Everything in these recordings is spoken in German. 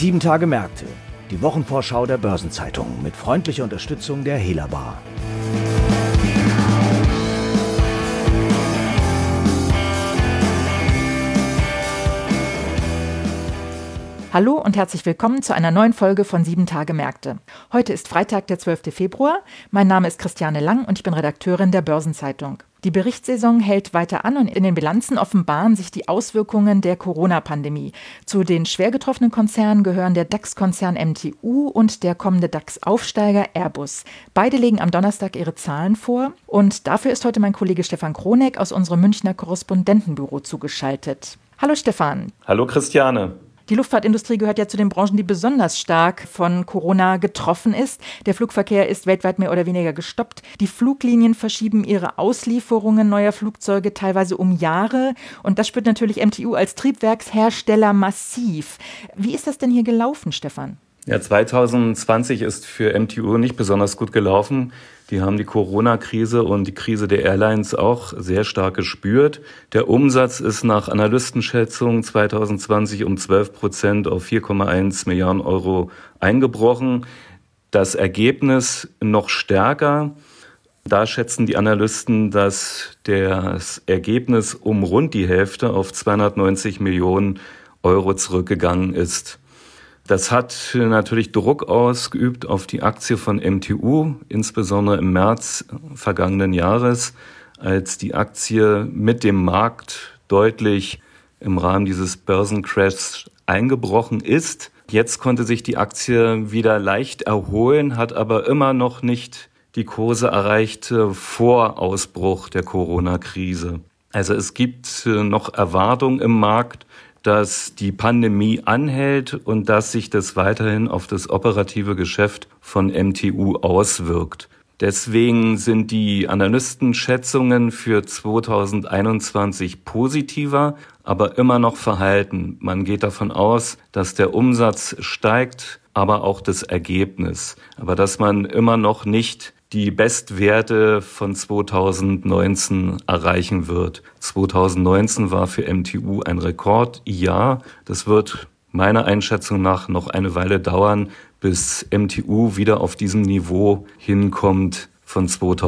7 Tage Märkte, die Wochenvorschau der Börsenzeitung mit freundlicher Unterstützung der Helabar. Hallo und herzlich willkommen zu einer neuen Folge von 7 Tage Märkte. Heute ist Freitag, der 12. Februar. Mein Name ist Christiane Lang und ich bin Redakteurin der Börsenzeitung. Die Berichtssaison hält weiter an und in den Bilanzen offenbaren sich die Auswirkungen der Corona-Pandemie. Zu den schwer getroffenen Konzernen gehören der DAX-Konzern MTU und der kommende DAX-Aufsteiger Airbus. Beide legen am Donnerstag ihre Zahlen vor und dafür ist heute mein Kollege Stefan Kroneck aus unserem Münchner Korrespondentenbüro zugeschaltet. Hallo Stefan. Hallo Christiane. Die Luftfahrtindustrie gehört ja zu den Branchen, die besonders stark von Corona getroffen ist. Der Flugverkehr ist weltweit mehr oder weniger gestoppt. Die Fluglinien verschieben ihre Auslieferungen neuer Flugzeuge teilweise um Jahre. Und das spürt natürlich MTU als Triebwerkshersteller massiv. Wie ist das denn hier gelaufen, Stefan? Ja, 2020 ist für MTU nicht besonders gut gelaufen. Die haben die Corona-Krise und die Krise der Airlines auch sehr stark gespürt. Der Umsatz ist nach Analystenschätzungen 2020 um 12% auf 4,1 Milliarden Euro eingebrochen. Das Ergebnis noch stärker. Da schätzen die Analysten, dass das Ergebnis um rund die Hälfte auf 290 Millionen Euro zurückgegangen ist. Das hat natürlich Druck ausgeübt auf die Aktie von MTU, insbesondere im März vergangenen Jahres, als die Aktie mit dem Markt deutlich im Rahmen dieses Börsencrashs eingebrochen ist. Jetzt konnte sich die Aktie wieder leicht erholen, hat aber immer noch nicht die Kurse erreicht vor Ausbruch der Corona-Krise. Also es gibt noch Erwartungen im Markt, dass die Pandemie anhält und dass sich das weiterhin auf das operative Geschäft von MTU auswirkt. Deswegen sind die Analystenschätzungen für 2021 positiver, aber immer noch verhalten. Man geht davon aus, dass der Umsatz steigt, aber auch das Ergebnis. Aber dass man immer noch nicht die Bestwerte von 2019 erreichen wird. 2019 war für MTU ein Rekordjahr. Das wird meiner Einschätzung nach noch eine Weile dauern, bis MTU wieder auf diesem Niveau hinkommt von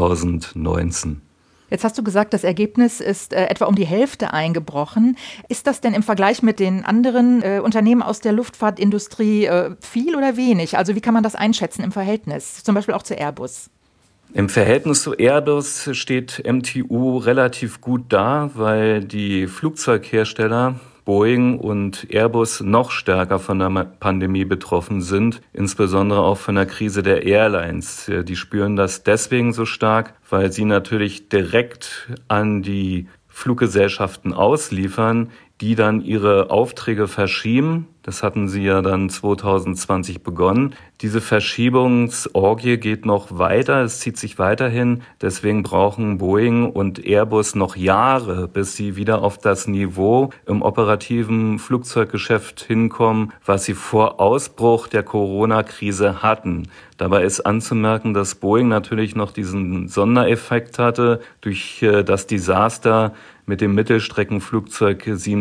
2019. Jetzt hast du gesagt, das Ergebnis ist etwa um die Hälfte eingebrochen. Ist das denn im Vergleich mit den anderen Unternehmen aus der Luftfahrtindustrie viel oder wenig? Also wie kann man das einschätzen im Verhältnis, zum Beispiel auch zu Airbus? Im Verhältnis zu Airbus steht MTU relativ gut da, weil die Flugzeughersteller Boeing und Airbus noch stärker von der Pandemie betroffen sind, insbesondere auch von der Krise der Airlines. Die spüren das deswegen so stark, weil sie natürlich direkt an die Fluggesellschaften ausliefern, die dann ihre Aufträge verschieben. Das hatten sie ja dann 2020 begonnen. Diese Verschiebungsorgie geht noch weiter, es zieht sich weiterhin. Deswegen brauchen Boeing und Airbus noch Jahre, bis sie wieder auf das Niveau im operativen Flugzeuggeschäft hinkommen, was sie vor Ausbruch der Corona-Krise hatten. Dabei ist anzumerken, dass Boeing natürlich noch diesen Sondereffekt hatte durch das Desaster mit dem Mittelstreckenflugzeug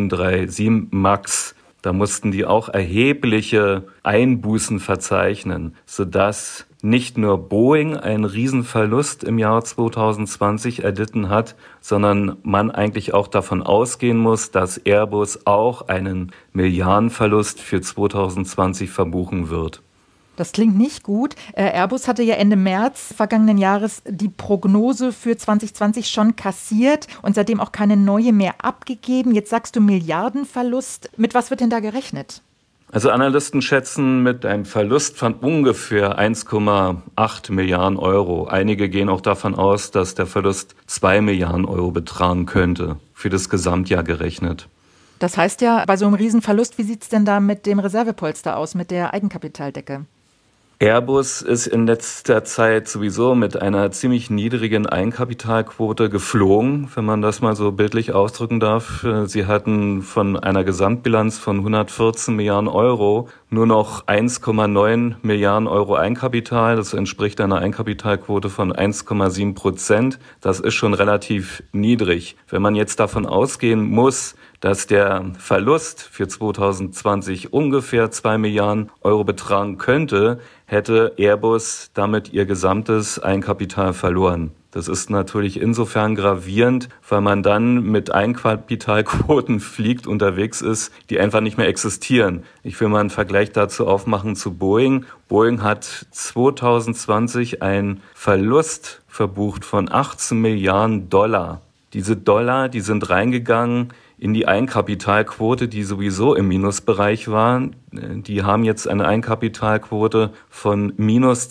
737 MAX. Da mussten die auch erhebliche Einbußen verzeichnen, sodass nicht nur Boeing einen Riesenverlust im Jahr 2020 erlitten hat, sondern man eigentlich auch davon ausgehen muss, dass Airbus auch einen Milliardenverlust für 2020 verbuchen wird. Das klingt nicht gut. Airbus hatte ja Ende März vergangenen Jahres die Prognose für 2020 schon kassiert und seitdem auch keine neue mehr abgegeben. Jetzt sagst du Milliardenverlust. Mit was wird denn da gerechnet? Also Analysten schätzen mit einem Verlust von ungefähr 1,8 Milliarden Euro. Einige gehen auch davon aus, dass der Verlust 2 Milliarden Euro betragen könnte, für das Gesamtjahr gerechnet. Das heißt ja, bei so einem Riesenverlust, wie sieht es denn da mit dem Reservepolster aus, mit der Eigenkapitaldecke? Airbus ist in letzter Zeit sowieso mit einer ziemlich niedrigen Eigenkapitalquote geflogen, wenn man das mal so bildlich ausdrücken darf. Sie hatten von einer Gesamtbilanz von 114 Milliarden Euro nur noch 1,9 Milliarden Euro Eigenkapital. Das entspricht einer Eigenkapitalquote von 1,7%. Das ist schon relativ niedrig. Wenn man jetzt davon ausgehen muss, dass der Verlust für 2020 ungefähr 2 Milliarden Euro betragen könnte, hätte Airbus damit ihr gesamtes Eigenkapital verloren. Das ist natürlich insofern gravierend, weil man dann mit Eigenkapitalquoten unterwegs ist, die einfach nicht mehr existieren. Ich will mal einen Vergleich dazu aufmachen zu Boeing. Boeing hat 2020 einen Verlust verbucht von 18 Milliarden Dollar. Diese Dollar, die sind reingegangen in die Eigenkapitalquote, die sowieso im Minusbereich war. Die haben jetzt eine Eigenkapitalquote von minus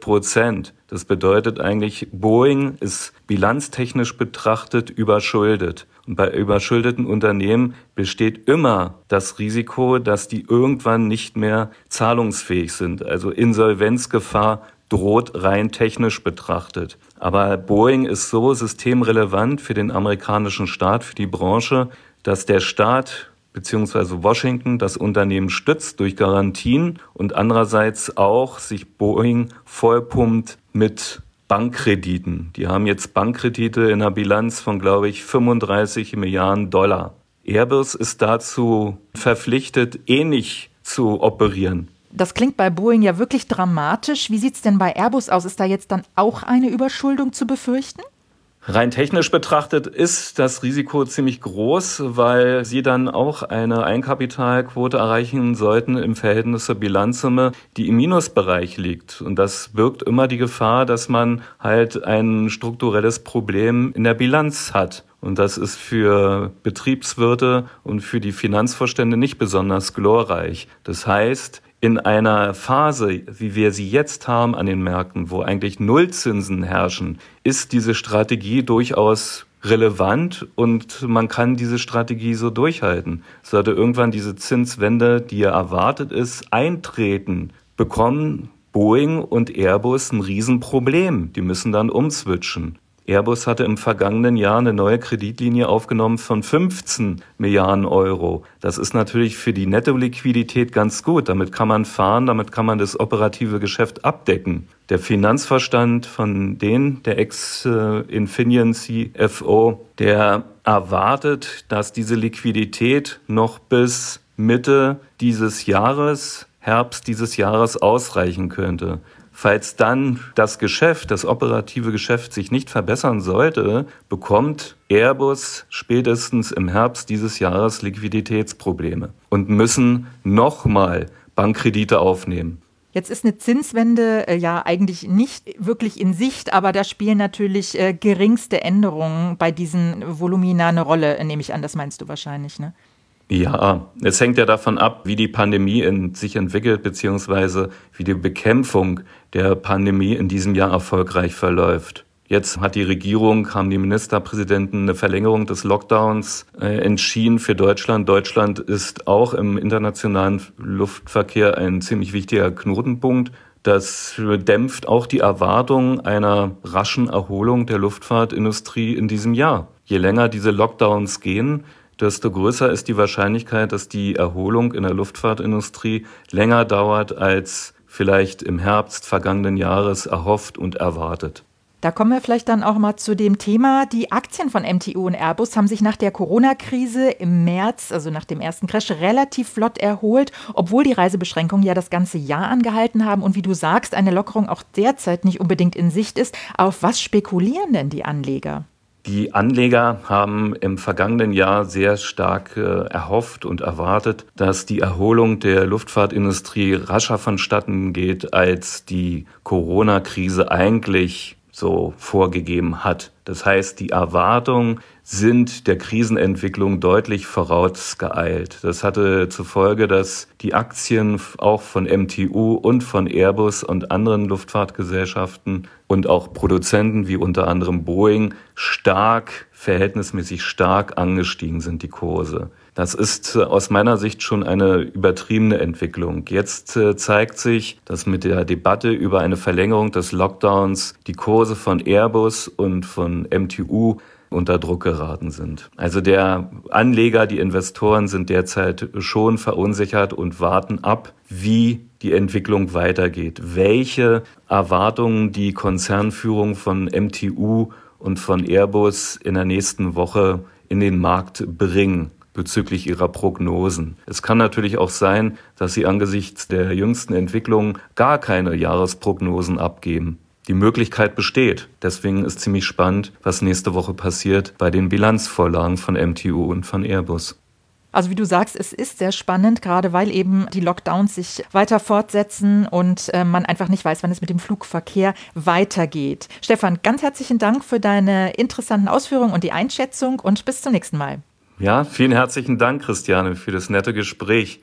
12%. Das bedeutet eigentlich, Boeing ist bilanztechnisch betrachtet überschuldet. Und bei überschuldeten Unternehmen besteht immer das Risiko, dass die irgendwann nicht mehr zahlungsfähig sind. Also Insolvenzgefahr droht rein technisch betrachtet. Aber Boeing ist so systemrelevant für den amerikanischen Staat, für die Branche, dass der Staat bzw. Washington das Unternehmen stützt durch Garantien und andererseits auch sich Boeing vollpumpt mit Bankkrediten. Die haben jetzt Bankkredite in einer Bilanz von, glaube ich, 35 Milliarden Dollar. Airbus ist dazu verpflichtet, ähnlich zu operieren. Das klingt bei Boeing ja wirklich dramatisch. Wie sieht es denn bei Airbus aus? Ist da jetzt dann auch eine Überschuldung zu befürchten? Rein technisch betrachtet ist das Risiko ziemlich groß, weil sie dann auch eine Eigenkapitalquote erreichen sollten im Verhältnis zur Bilanzsumme, die im Minusbereich liegt. Und das birgt immer die Gefahr, dass man halt ein strukturelles Problem in der Bilanz hat. Und das ist für Betriebswirte und für die Finanzvorstände nicht besonders glorreich. Das heißt, in einer Phase, wie wir sie jetzt haben an den Märkten, wo eigentlich Nullzinsen herrschen, ist diese Strategie durchaus relevant und man kann diese Strategie so durchhalten. Sollte irgendwann diese Zinswende, die ja erwartet ist, eintreten, bekommen Boeing und Airbus ein Riesenproblem. Die müssen dann umswitchen. Airbus hatte im vergangenen Jahr eine neue Kreditlinie aufgenommen von 15 Milliarden Euro. Das ist natürlich für die Nettoliquidität ganz gut. Damit kann man fahren, damit kann man das operative Geschäft abdecken. Der Finanzvorstand von denen, der Ex-Infineon CFO, der erwartet, dass diese Liquidität noch bis Mitte dieses Jahres, Herbst dieses Jahres ausreichen könnte. Falls dann das Geschäft, das operative Geschäft sich nicht verbessern sollte, bekommt Airbus spätestens im Herbst dieses Jahres Liquiditätsprobleme und müssen nochmal Bankkredite aufnehmen. Jetzt ist eine Zinswende ja eigentlich nicht wirklich in Sicht, aber da spielen natürlich geringste Änderungen bei diesen Volumina eine Rolle, nehme ich an, das meinst du wahrscheinlich, ne? Ja, es hängt ja davon ab, wie die Pandemie sich entwickelt, beziehungsweise wie die Bekämpfung der Pandemie in diesem Jahr erfolgreich verläuft. Jetzt haben die Ministerpräsidenten eine Verlängerung des Lockdowns entschieden für Deutschland. Deutschland ist auch im internationalen Luftverkehr ein ziemlich wichtiger Knotenpunkt. Das dämpft auch die Erwartung einer raschen Erholung der Luftfahrtindustrie in diesem Jahr. Je länger diese Lockdowns gehen, desto größer ist die Wahrscheinlichkeit, dass die Erholung in der Luftfahrtindustrie länger dauert als vielleicht im Herbst vergangenen Jahres erhofft und erwartet. Da kommen wir vielleicht dann auch mal zu dem Thema. Die Aktien von MTU und Airbus haben sich nach der Corona-Krise im März, also nach dem ersten Crash, relativ flott erholt, obwohl die Reisebeschränkungen ja das ganze Jahr angehalten haben und wie du sagst, eine Lockerung auch derzeit nicht unbedingt in Sicht ist. Auf was spekulieren denn die Anleger? Die Anleger haben im vergangenen Jahr sehr stark erhofft und erwartet, dass die Erholung der Luftfahrtindustrie rascher vonstatten geht, als die Corona-Krise eigentlich so vorgegeben hat. Das heißt, die Erwartungen sind der Krisenentwicklung deutlich vorausgeeilt. Das hatte zur Folge, dass die Aktien auch von MTU und von Airbus und anderen Luftfahrtgesellschaften und auch Produzenten wie unter anderem Boeing verhältnismäßig stark angestiegen sind, die Kurse. Das ist aus meiner Sicht schon eine übertriebene Entwicklung. Jetzt zeigt sich, dass mit der Debatte über eine Verlängerung des Lockdowns die Kurse von Airbus und von MTU unter Druck geraten sind. Also der Anleger, die Investoren sind derzeit schon verunsichert und warten ab, wie die Entwicklung weitergeht, welche Erwartungen die Konzernführung von MTU und von Airbus in der nächsten Woche in den Markt bringen bezüglich ihrer Prognosen. Es kann natürlich auch sein, dass sie angesichts der jüngsten Entwicklungen gar keine Jahresprognosen abgeben. Die Möglichkeit besteht. Deswegen ist ziemlich spannend, was nächste Woche passiert bei den Bilanzvorlagen von MTU und von Airbus. Also wie du sagst, es ist sehr spannend, gerade weil eben die Lockdowns sich weiter fortsetzen und man einfach nicht weiß, wann es mit dem Flugverkehr weitergeht. Stefan, ganz herzlichen Dank für deine interessanten Ausführungen und die Einschätzung und bis zum nächsten Mal. Ja, vielen herzlichen Dank, Christiane, für das nette Gespräch.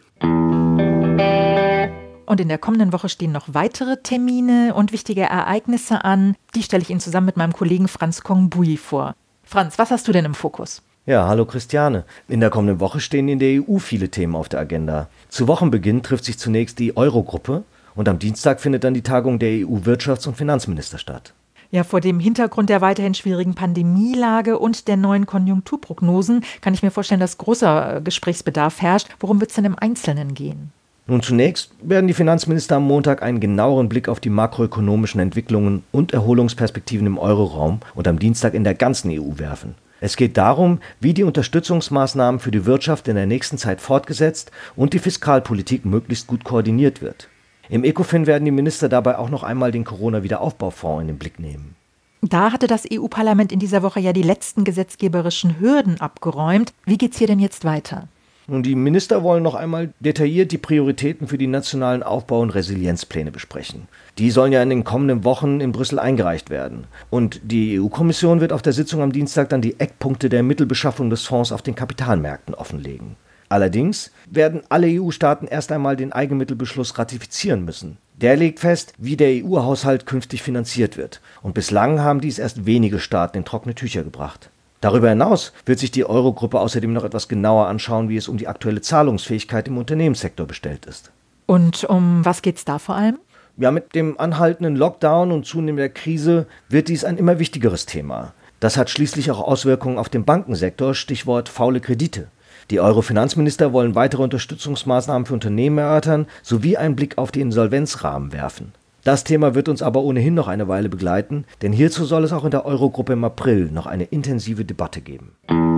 Und in der kommenden Woche stehen noch weitere Termine und wichtige Ereignisse an. Die stelle ich Ihnen zusammen mit meinem Kollegen Franz Kongbui vor. Franz, was hast du denn im Fokus? Ja, hallo Christiane. In der kommenden Woche stehen in der EU viele Themen auf der Agenda. Zu Wochenbeginn trifft sich zunächst die Euro-Gruppe und am Dienstag findet dann die Tagung der EU-Wirtschafts- und Finanzminister statt. Ja, vor dem Hintergrund der weiterhin schwierigen Pandemielage und der neuen Konjunkturprognosen kann ich mir vorstellen, dass großer Gesprächsbedarf herrscht. Worum wird es denn im Einzelnen gehen? Nun, zunächst werden die Finanzminister am Montag einen genaueren Blick auf die makroökonomischen Entwicklungen und Erholungsperspektiven im Euroraum und am Dienstag in der ganzen EU werfen. Es geht darum, wie die Unterstützungsmaßnahmen für die Wirtschaft in der nächsten Zeit fortgesetzt und die Fiskalpolitik möglichst gut koordiniert wird. Im ECOFIN werden die Minister dabei auch noch einmal den Corona-Wiederaufbaufonds in den Blick nehmen. Da hatte das EU-Parlament in dieser Woche ja die letzten gesetzgeberischen Hürden abgeräumt. Wie geht's hier denn jetzt weiter? Nun, die Minister wollen noch einmal detailliert die Prioritäten für die nationalen Aufbau- und Resilienzpläne besprechen. Die sollen ja in den kommenden Wochen in Brüssel eingereicht werden. Und die EU-Kommission wird auf der Sitzung am Dienstag dann die Eckpunkte der Mittelbeschaffung des Fonds auf den Kapitalmärkten offenlegen. Allerdings werden alle EU-Staaten erst einmal den Eigenmittelbeschluss ratifizieren müssen. Der legt fest, wie der EU-Haushalt künftig finanziert wird. Und bislang haben dies erst wenige Staaten in trockene Tücher gebracht. Darüber hinaus wird sich die Eurogruppe außerdem noch etwas genauer anschauen, wie es um die aktuelle Zahlungsfähigkeit im Unternehmenssektor bestellt ist. Und um was geht's da vor allem? Ja, mit dem anhaltenden Lockdown und zunehmender Krise wird dies ein immer wichtigeres Thema. Das hat schließlich auch Auswirkungen auf den Bankensektor, Stichwort faule Kredite. Die Euro-Finanzminister wollen weitere Unterstützungsmaßnahmen für Unternehmen erörtern, sowie einen Blick auf die Insolvenzrahmen werfen. Das Thema wird uns aber ohnehin noch eine Weile begleiten, denn hierzu soll es auch in der Eurogruppe im April noch eine intensive Debatte geben.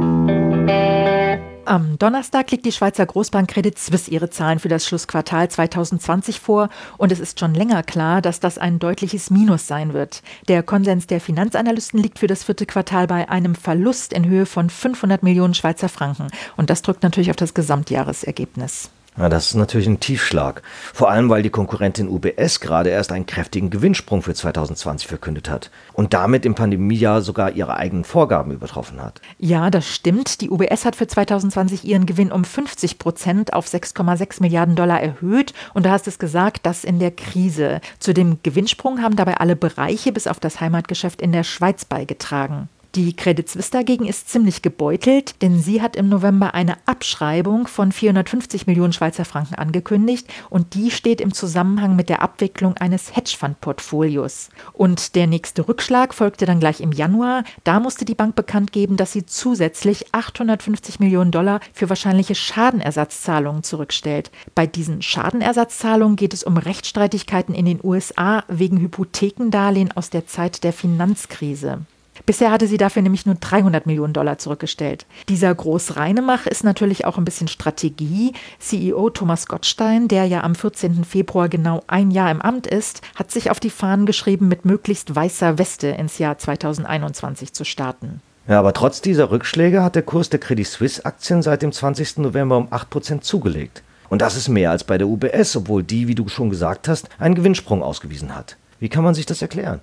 Am Donnerstag legt die Schweizer Großbank Credit Suisse ihre Zahlen für das Schlussquartal 2020 vor und es ist schon länger klar, dass das ein deutliches Minus sein wird. Der Konsens der Finanzanalysten liegt für das vierte Quartal bei einem Verlust in Höhe von 500 Millionen Schweizer Franken und das drückt natürlich auf das Gesamtjahresergebnis. Ja, das ist natürlich ein Tiefschlag. Vor allem, weil die Konkurrentin UBS gerade erst einen kräftigen Gewinnsprung für 2020 verkündet hat und damit im Pandemiejahr sogar ihre eigenen Vorgaben übertroffen hat. Ja, das stimmt. Die UBS hat für 2020 ihren Gewinn um 50% auf 6,6 Milliarden Dollar erhöht. Und du hast es gesagt, das in der Krise. Zu dem Gewinnsprung haben dabei alle Bereiche bis auf das Heimatgeschäft in der Schweiz beigetragen. Die Credit Suisse dagegen ist ziemlich gebeutelt, denn sie hat im November eine Abschreibung von 450 Millionen Schweizer Franken angekündigt und die steht im Zusammenhang mit der Abwicklung eines Hedgefonds-Portfolios. Und der nächste Rückschlag folgte dann gleich im Januar. Da musste die Bank bekannt geben, dass sie zusätzlich 850 Millionen Dollar für wahrscheinliche Schadenersatzzahlungen zurückstellt. Bei diesen Schadenersatzzahlungen geht es um Rechtsstreitigkeiten in den USA wegen Hypothekendarlehen aus der Zeit der Finanzkrise. Bisher hatte sie dafür nämlich nur 300 Millionen Dollar zurückgestellt. Dieser Großreinemacher ist natürlich auch ein bisschen Strategie. CEO Thomas Gottstein, der ja am 14. Februar genau ein Jahr im Amt ist, hat sich auf die Fahnen geschrieben, mit möglichst weißer Weste ins Jahr 2021 zu starten. Ja, aber trotz dieser Rückschläge hat der Kurs der Credit Suisse-Aktien seit dem 20. November um 8% zugelegt. Und das ist mehr als bei der UBS, obwohl die, wie du schon gesagt hast, einen Gewinnsprung ausgewiesen hat. Wie kann man sich das erklären?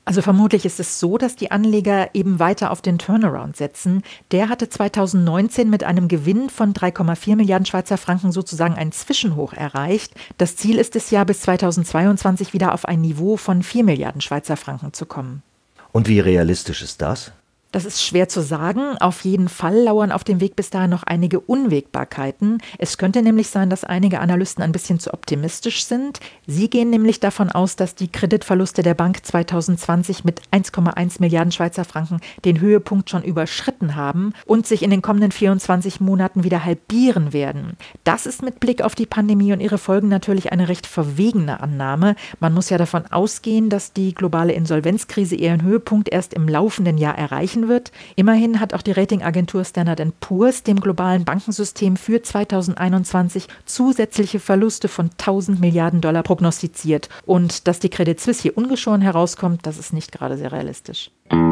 Also vermutlich ist es so, dass die Anleger eben weiter auf den Turnaround setzen. Der hatte 2019 mit einem Gewinn von 3,4 Milliarden Schweizer Franken sozusagen ein Zwischenhoch erreicht. Das Ziel ist es ja, bis 2022 wieder auf ein Niveau von 4 Milliarden Schweizer Franken zu kommen. Und wie realistisch ist das? Das ist schwer zu sagen. Auf jeden Fall lauern auf dem Weg bis dahin noch einige Unwägbarkeiten. Es könnte nämlich sein, dass einige Analysten ein bisschen zu optimistisch sind. Sie gehen nämlich davon aus, dass die Kreditverluste der Bank 2020 mit 1,1 Milliarden Schweizer Franken den Höhepunkt schon überschritten haben und sich in den kommenden 24 Monaten wieder halbieren werden. Das ist mit Blick auf die Pandemie und ihre Folgen natürlich eine recht verwegene Annahme. Man muss ja davon ausgehen, dass die globale Insolvenzkrise ihren Höhepunkt erst im laufenden Jahr erreichen wird. Immerhin hat auch die Ratingagentur Standard & Poor's dem globalen Bankensystem für 2021 zusätzliche Verluste von 1.000 Milliarden Dollar prognostiziert. Und dass die Credit Suisse hier ungeschoren herauskommt, das ist nicht gerade sehr realistisch.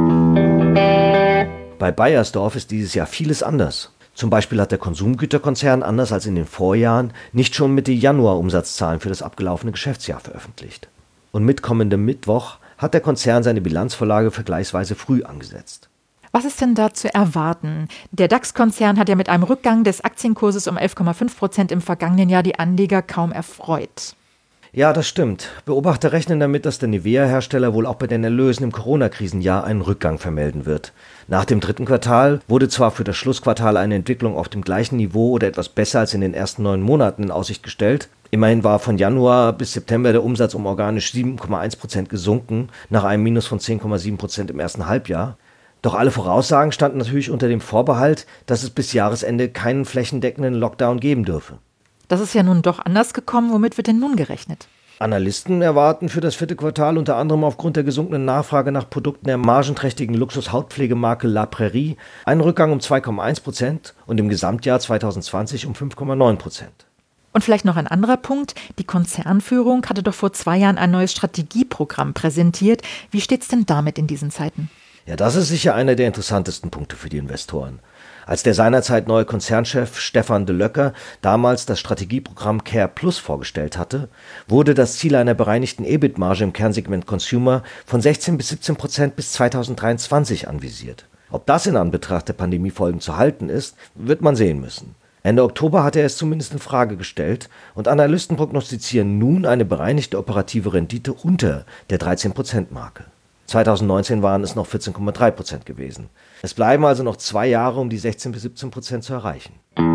Bei Beiersdorf ist dieses Jahr vieles anders. Zum Beispiel hat der Konsumgüterkonzern anders als in den Vorjahren nicht schon Mitte Januar Umsatzzahlen für das abgelaufene Geschäftsjahr veröffentlicht. Und mit kommendem Mittwoch hat der Konzern seine Bilanzvorlage vergleichsweise früh angesetzt. Was ist denn da zu erwarten? Der DAX-Konzern hat ja mit einem Rückgang des Aktienkurses um 11,5% im vergangenen Jahr die Anleger kaum erfreut. Ja, das stimmt. Beobachter rechnen damit, dass der Nivea-Hersteller wohl auch bei den Erlösen im Corona-Krisenjahr einen Rückgang vermelden wird. Nach dem dritten Quartal wurde zwar für das Schlussquartal eine Entwicklung auf dem gleichen Niveau oder etwas besser als in den ersten 9 Monaten in Aussicht gestellt. Immerhin war von Januar bis September der Umsatz um organisch 7,1% gesunken, nach einem Minus von 10,7% im ersten Halbjahr. Doch alle Voraussagen standen natürlich unter dem Vorbehalt, dass es bis Jahresende keinen flächendeckenden Lockdown geben dürfe. Das ist ja nun doch anders gekommen. Womit wird denn nun gerechnet? Analysten erwarten für das 4. Quartal unter anderem aufgrund der gesunkenen Nachfrage nach Produkten der margenträchtigen Luxus-Hautpflegemarke La Prairie einen Rückgang um 2,1% und im Gesamtjahr 2020 um 5,9%. Und vielleicht noch ein anderer Punkt. Die Konzernführung hatte doch vor 2 Jahren ein neues Strategieprogramm präsentiert. Wie steht's denn damit in diesen Zeiten? Ja, das ist sicher einer der interessantesten Punkte für die Investoren. Als der seinerzeit neue Konzernchef Stefan de Löcker damals das Strategieprogramm Care Plus vorgestellt hatte, wurde das Ziel einer bereinigten EBIT-Marge im Kernsegment Consumer von 16 bis 17% bis 2023 anvisiert. Ob das in Anbetracht der Pandemiefolgen zu halten ist, wird man sehen müssen. Ende Oktober hatte er es zumindest in Frage gestellt und Analysten prognostizieren nun eine bereinigte operative Rendite unter der 13%-Marke. 2019 waren es noch 14,3% gewesen. Es bleiben also noch 2 Jahre, um die 16 bis 17% zu erreichen.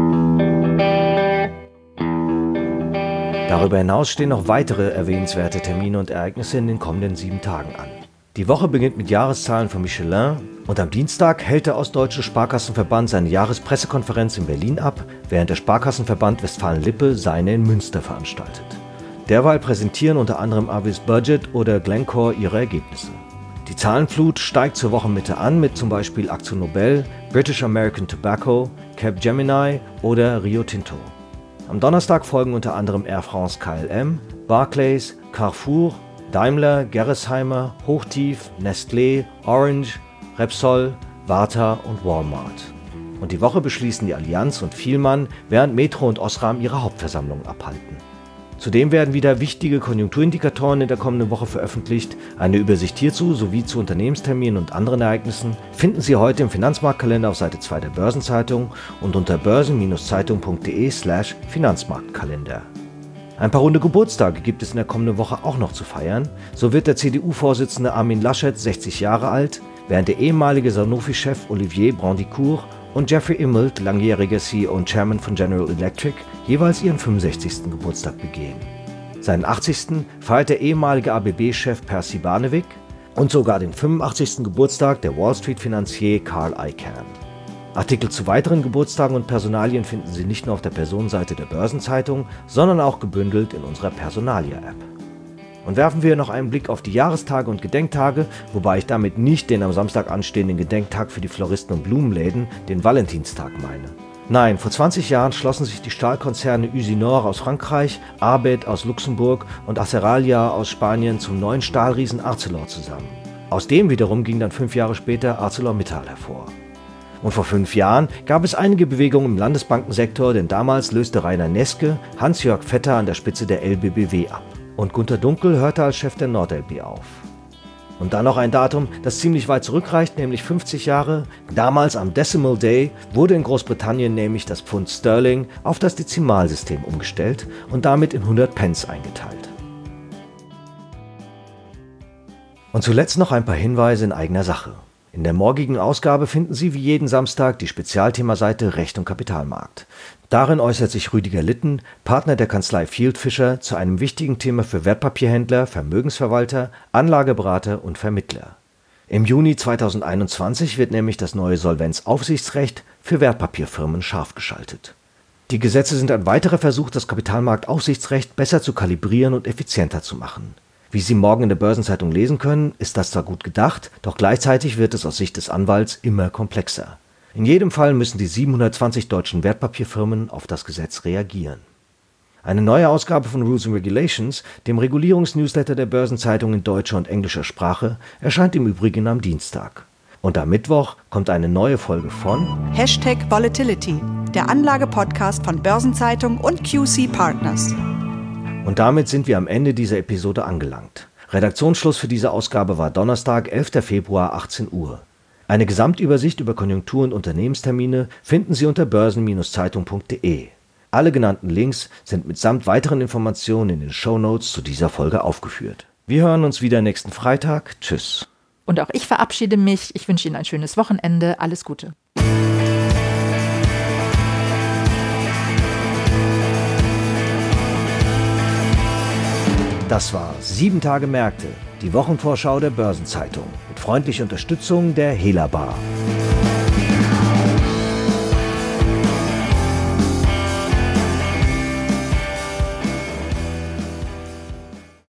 Darüber hinaus stehen noch weitere erwähnenswerte Termine und Ereignisse in den kommenden 7 Tagen an. Die Woche beginnt mit Jahreszahlen von Michelin und am Dienstag hält der Ostdeutsche Sparkassenverband seine Jahrespressekonferenz in Berlin ab, während der Sparkassenverband Westfalen-Lippe seine in Münster veranstaltet. Derweil präsentieren unter anderem Avis Budget oder Glencore ihre Ergebnisse. Die Zahlenflut steigt zur Wochenmitte an mit zum Beispiel Akzo Nobel, British American Tobacco, Capgemini oder Rio Tinto. Am Donnerstag folgen unter anderem Air France KLM, Barclays, Carrefour, Daimler, Gerresheimer, Hochtief, Nestlé, Orange, Repsol, Varta und Walmart. Und die Woche beschließen die Allianz und Vielmann, während Metro und Osram ihre Hauptversammlungen abhalten. Zudem werden wieder wichtige Konjunkturindikatoren in der kommenden Woche veröffentlicht. Eine Übersicht hierzu sowie zu Unternehmensterminen und anderen Ereignissen finden Sie heute im Finanzmarktkalender auf Seite 2 der Börsenzeitung und unter börsen-zeitung.de/Finanzmarktkalender. Ein paar runde Geburtstage gibt es in der kommenden Woche auch noch zu feiern. So wird der CDU-Vorsitzende Armin Laschet 60 Jahre alt, während der ehemalige Sanofi-Chef Olivier Brandicourt und Jeffrey Immelt, langjähriger CEO und Chairman von General Electric, jeweils ihren 65. Geburtstag begehen. Seinen 80. feiert der ehemalige ABB-Chef Percy Barnevik und sogar den 85. Geburtstag der Wall Street-Finanzier Carl Icahn. Artikel zu weiteren Geburtstagen und Personalien finden Sie nicht nur auf der Personenseite der Börsenzeitung, sondern auch gebündelt in unserer Personalia-App. Und werfen wir noch einen Blick auf die Jahrestage und Gedenktage, wobei ich damit nicht den am Samstag anstehenden Gedenktag für die Floristen und Blumenläden, den Valentinstag, meine. Nein, vor 20 Jahren schlossen sich die Stahlkonzerne Usinor aus Frankreich, Arbed aus Luxemburg und Aceralia aus Spanien zum neuen Stahlriesen Arcelor zusammen. Aus dem wiederum ging dann 5 Jahre später ArcelorMittal hervor. Und vor 5 Jahren gab es einige Bewegungen im Landesbankensektor, denn damals löste Rainer Neske Hans-Jörg Vetter an der Spitze der LBBW ab. Und Gunter Dunkel hörte als Chef der NordLB auf. Und dann noch ein Datum, das ziemlich weit zurückreicht, nämlich 50 Jahre. Damals am Decimal Day wurde in Großbritannien nämlich das Pfund Sterling auf das Dezimalsystem umgestellt und damit in 100 Pence eingeteilt. Und zuletzt noch ein paar Hinweise in eigener Sache. In der morgigen Ausgabe finden Sie wie jeden Samstag die Spezialthemaseite Recht und Kapitalmarkt. Darin äußert sich Rüdiger Litten, Partner der Kanzlei Fieldfischer, zu einem wichtigen Thema für Wertpapierhändler, Vermögensverwalter, Anlageberater und Vermittler. Im Juni 2021 wird nämlich das neue Solvenzaufsichtsrecht für Wertpapierfirmen scharf geschaltet. Die Gesetze sind ein weiterer Versuch, das Kapitalmarktaufsichtsrecht besser zu kalibrieren und effizienter zu machen. Wie Sie morgen in der Börsenzeitung lesen können, ist das zwar gut gedacht, doch gleichzeitig wird es aus Sicht des Anwalts immer komplexer. In jedem Fall müssen die 720 deutschen Wertpapierfirmen auf das Gesetz reagieren. Eine neue Ausgabe von Rules and Regulations, dem Regulierungsnewsletter der Börsenzeitung in deutscher und englischer Sprache, erscheint im Übrigen am Dienstag. Und am Mittwoch kommt eine neue Folge von #Volatility, der Anlage-Podcast von Börsenzeitung und QC Partners. Und damit sind wir am Ende dieser Episode angelangt. Redaktionsschluss für diese Ausgabe war Donnerstag, 11. Februar, 18 Uhr. Eine Gesamtübersicht über Konjunktur- und Unternehmenstermine finden Sie unter börsen-zeitung.de. Alle genannten Links sind mitsamt weiteren Informationen in den Shownotes zu dieser Folge aufgeführt. Wir hören uns wieder nächsten Freitag. Tschüss. Und auch ich verabschiede mich. Ich wünsche Ihnen ein schönes Wochenende. Alles Gute. Das war 7 Tage Märkte, die Wochenvorschau der Börsenzeitung mit freundlicher Unterstützung der Hela Bar.